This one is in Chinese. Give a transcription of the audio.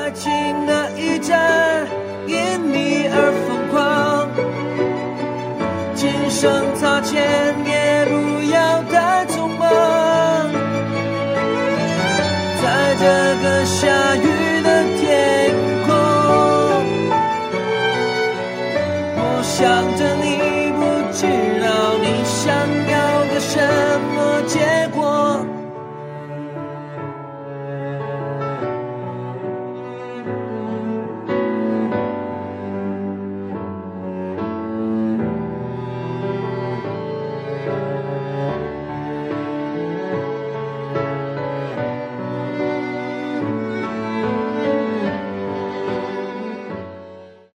爱情的一战因你而疯狂，今生擦肩也不要太匆忙，在这个下雨的天空，我想着你，不知道你想